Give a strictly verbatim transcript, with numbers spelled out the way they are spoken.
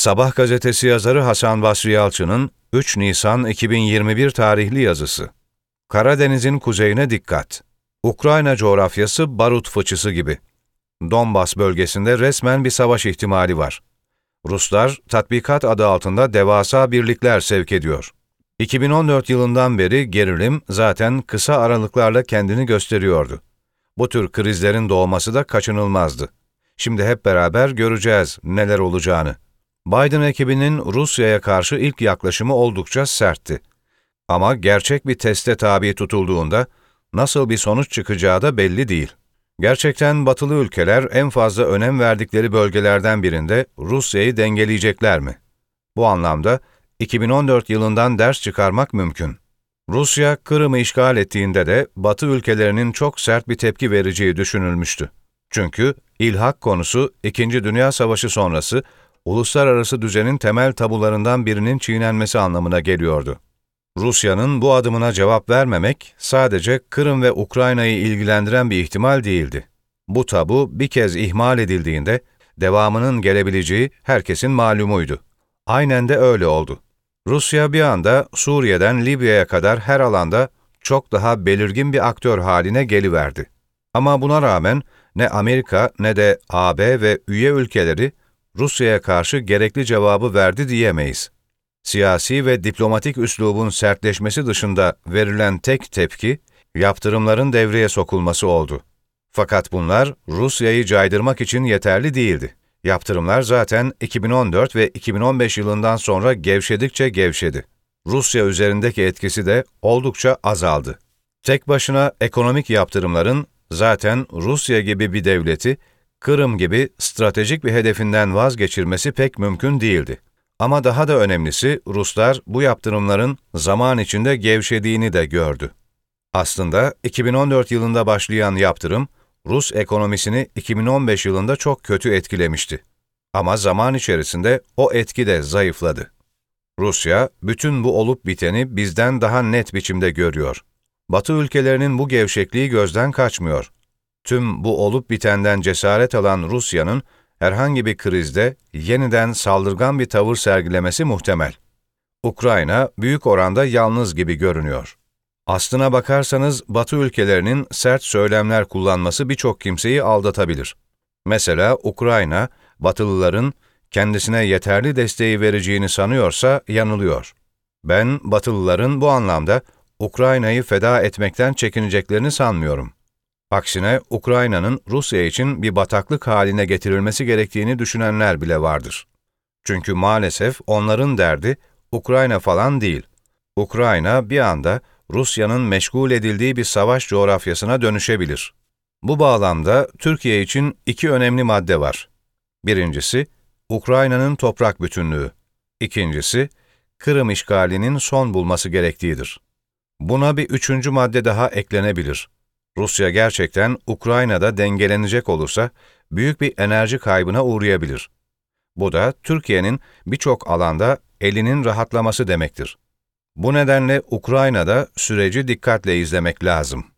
Sabah gazetesi yazarı Hasan Basri Yalçın'ın üç Nisan iki bin yirmi bir tarihli yazısı. Karadeniz'in kuzeyine dikkat. Ukrayna coğrafyası barut fıçısı gibi. Donbas bölgesinde resmen bir savaş ihtimali var. Ruslar tatbikat adı altında devasa birlikler sevk ediyor. iki bin on dört yılından beri gerilim zaten kısa aralıklarla kendini gösteriyordu. Bu tür krizlerin doğması da kaçınılmazdı. Şimdi hep beraber göreceğiz neler olacağını. Biden ekibinin Rusya'ya karşı ilk yaklaşımı oldukça sertti. Ama gerçek bir teste tabi tutulduğunda nasıl bir sonuç çıkacağı da belli değil. Gerçekten batılı ülkeler en fazla önem verdikleri bölgelerden birinde Rusya'yı dengeleyecekler mi? Bu anlamda iki bin on dört yılından ders çıkarmak mümkün. Rusya, Kırım'ı işgal ettiğinde de Batı ülkelerinin çok sert bir tepki vereceği düşünülmüştü. Çünkü ilhak konusu İkinci Dünya Savaşı sonrası uluslararası düzenin temel tabularından birinin çiğnenmesi anlamına geliyordu. Rusya'nın bu adımına cevap vermemek sadece Kırım ve Ukrayna'yı ilgilendiren bir ihtimal değildi. Bu tabu bir kez ihmal edildiğinde devamının gelebileceği herkesin malumuydu. Aynen de öyle oldu. Rusya bir anda Suriye'den Libya'ya kadar her alanda çok daha belirgin bir aktör haline geliverdi. Ama buna rağmen ne Amerika ne de A B ve üye ülkeleri Rusya'ya karşı gerekli cevabı verdi diyemeyiz. Siyasi ve diplomatik üslubun sertleşmesi dışında verilen tek tepki, yaptırımların devreye sokulması oldu. Fakat bunlar Rusya'yı caydırmak için yeterli değildi. Yaptırımlar zaten iki bin on dört ve iki bin on beş yılından sonra gevşedikçe gevşedi. Rusya üzerindeki etkisi de oldukça azaldı. Tek başına ekonomik yaptırımların zaten Rusya gibi bir devleti, Kırım gibi stratejik bir hedefinden vazgeçirmesi pek mümkün değildi. Ama daha da önemlisi, Ruslar bu yaptırımların zaman içinde gevşediğini de gördü. Aslında iki bin on dört yılında başlayan yaptırım, Rus ekonomisini iki bin on beş yılında çok kötü etkilemişti. Ama zaman içerisinde o etki de zayıfladı. Rusya, bütün bu olup biteni bizden daha net biçimde görüyor. Batı ülkelerinin bu gevşekliği gözden kaçmıyor. Tüm bu olup bitenden cesaret alan Rusya'nın herhangi bir krizde yeniden saldırgan bir tavır sergilemesi muhtemel. Ukrayna büyük oranda yalnız gibi görünüyor. Aslına bakarsanız Batı ülkelerinin sert söylemler kullanması birçok kimseyi aldatabilir. Mesela Ukrayna, Batılıların kendisine yeterli desteği vereceğini sanıyorsa yanılıyor. Ben Batılıların bu anlamda Ukrayna'yı feda etmekten çekineceklerini sanmıyorum. Aksine Ukrayna'nın Rusya için bir bataklık haline getirilmesi gerektiğini düşünenler bile vardır. Çünkü maalesef onların derdi Ukrayna falan değil. Ukrayna bir anda Rusya'nın meşgul edildiği bir savaş coğrafyasına dönüşebilir. Bu bağlamda Türkiye için iki önemli madde var. Birincisi, Ukrayna'nın toprak bütünlüğü. İkincisi, Kırım işgalinin son bulması gerektiğidir. Buna bir üçüncü madde daha eklenebilir. Rusya gerçekten Ukrayna'da dengelenecek olursa büyük bir enerji kaybına uğrayabilir. Bu da Türkiye'nin birçok alanda elinin rahatlaması demektir. Bu nedenle Ukrayna'da süreci dikkatle izlemek lazım.